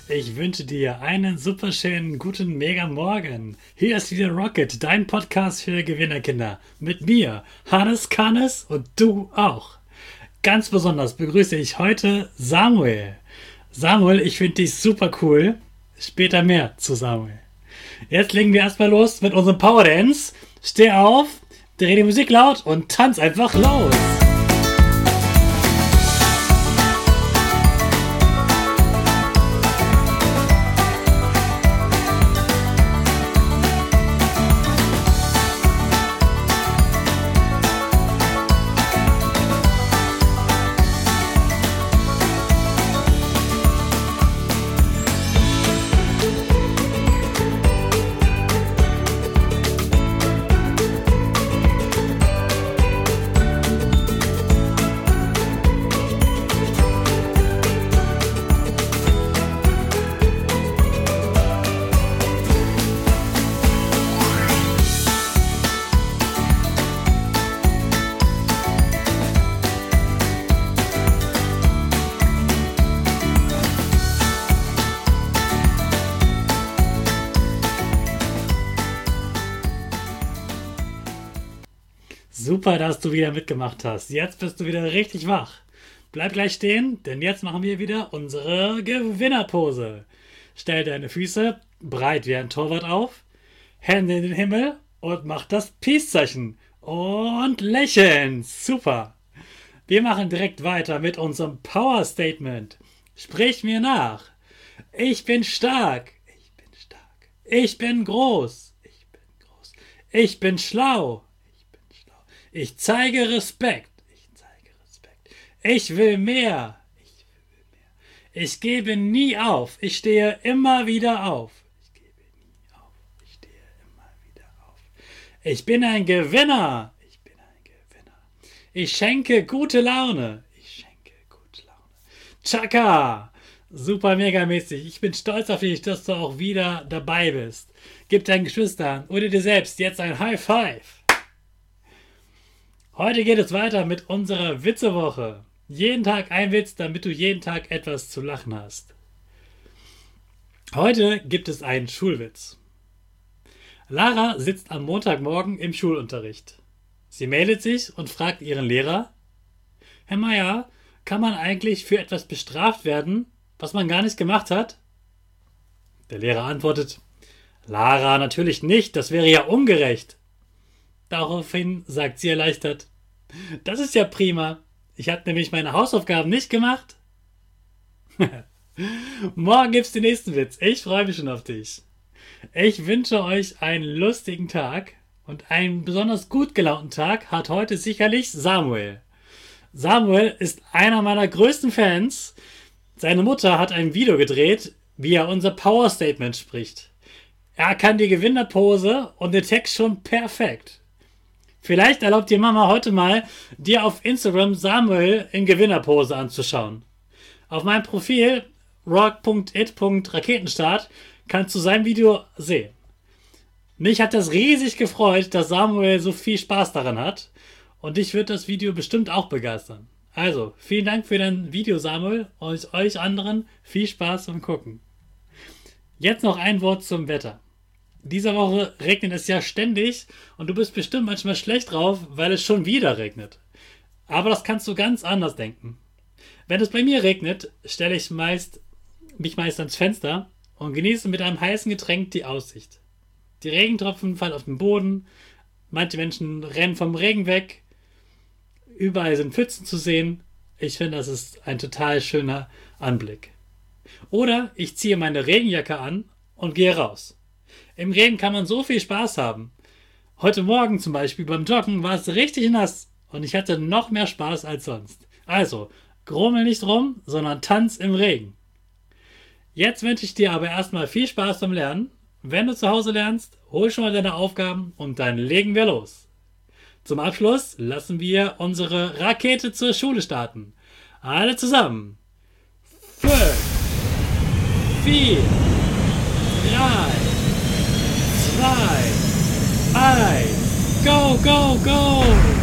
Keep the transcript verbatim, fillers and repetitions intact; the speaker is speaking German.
Ich wünsche dir einen super schönen guten Mega Morgen. Hier ist wieder Rocket, dein Podcast für Gewinnerkinder. Mit mir, Hannes Kannes und du auch. Ganz besonders begrüße ich heute Samuel. Samuel, ich finde dich super cool. Später mehr zu Samuel. Jetzt legen wir erstmal los mit unserem Power Dance. Steh auf, dreh die Musik laut und tanz einfach los. Super, dass du wieder mitgemacht hast. Jetzt bist du wieder richtig wach. Bleib gleich stehen, denn jetzt machen wir wieder unsere Gewinnerpose. Stell deine Füße breit wie ein Torwart auf, Hände in den Himmel und mach das Peace-Zeichen. Und lächeln. Super. Wir machen direkt weiter mit unserem Power-Statement. Sprich mir nach. Ich bin stark. Ich bin stark. Ich bin groß. Ich bin groß. Ich bin schlau. Ich zeige Respekt. Ich zeige Respekt. Ich will mehr. Ich will mehr. Ich gebe nie auf. Ich stehe immer wieder auf. Ich gebe nie auf. Ich stehe immer wieder auf. Ich bin ein Gewinner. Ich bin ein Gewinner. Ich schenke gute Laune. Ich schenke gute Laune. Chaka. Super mega mäßig. Ich bin stolz auf dich, dass du auch wieder dabei bist. Gib deinen Geschwistern oder dir selbst jetzt ein High Five. Heute geht es weiter mit unserer Witzewoche. Jeden Tag ein Witz, damit du jeden Tag etwas zu lachen hast. Heute gibt es einen Schulwitz. Lara sitzt am Montagmorgen im Schulunterricht. Sie meldet sich und fragt ihren Lehrer: Herr Meier, kann man eigentlich für etwas bestraft werden, was man gar nicht gemacht hat? Der Lehrer antwortet: Lara, natürlich nicht, das wäre ja ungerecht. Daraufhin sagt sie erleichtert: Das ist ja prima. Ich habe nämlich meine Hausaufgaben nicht gemacht. Morgen gibt's den nächsten Witz. Ich freue mich schon auf dich. Ich wünsche euch einen lustigen Tag und einen besonders gut gelaunten Tag hat heute sicherlich Samuel. Samuel ist einer meiner größten Fans. Seine Mutter hat ein Video gedreht, wie er unser Power Statement spricht. Er kann die Gewinnerpose und den Text schon perfekt. Vielleicht erlaubt dir Mama heute mal, dir auf Instagram Samuel in Gewinnerpose anzuschauen. Auf meinem Profil rock punkt it punkt raketenstart kannst du sein Video sehen. Mich hat das riesig gefreut, dass Samuel so viel Spaß daran hat und dich wird das Video bestimmt auch begeistern. Also, vielen Dank für dein Video, Samuel, und euch anderen viel Spaß beim Gucken. Jetzt noch ein Wort zum Wetter. Diese Woche regnet es ja ständig und du bist bestimmt manchmal schlecht drauf, weil es schon wieder regnet. Aber das kannst du ganz anders denken. Wenn es bei mir regnet, stelle ich meist, mich meist ans Fenster und genieße mit einem heißen Getränk die Aussicht. Die Regentropfen fallen auf den Boden, manche Menschen rennen vom Regen weg, überall sind Pfützen zu sehen. Ich finde, das ist ein total schöner Anblick. Oder ich ziehe meine Regenjacke an und gehe raus. Im Regen kann man so viel Spaß haben. Heute Morgen zum Beispiel beim Joggen war es richtig nass und ich hatte noch mehr Spaß als sonst. Also, grummel nicht rum, sondern tanz im Regen. Jetzt wünsche ich dir aber erstmal viel Spaß beim Lernen. Wenn du zu Hause lernst, hol schon mal deine Aufgaben und dann legen wir los. Zum Abschluss lassen wir unsere Rakete zur Schule starten. Alle zusammen. Fünf, vier, drei, zwei, eins, go, go, go!